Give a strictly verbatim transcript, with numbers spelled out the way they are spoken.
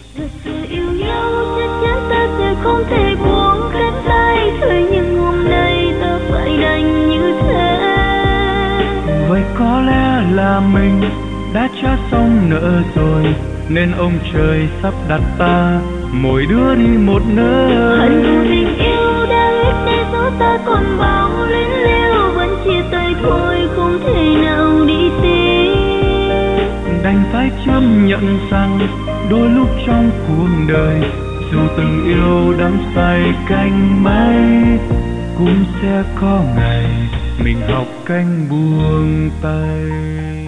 Thật sự yêu nhau chắc chắn ta sẽ không thể buông cánh tay, thế nhưng hôm nay ta phải đành như thế. Vậy có lẽ là mình đã trả xong nợ rồi, nên ông trời sắp đặt ta mỗi đứa đi một nơi. Hận thù tình yêu đã ít để dấu ta còn bao luyến lưu, vẫn chia tay thôi không thể nào đi tiếp. Đành phải chấp nhận rằng đôi lúc trong cuộc đời, dù từng yêu đắm say canh mấy, cũng sẽ có ngày mình học cách buông tay.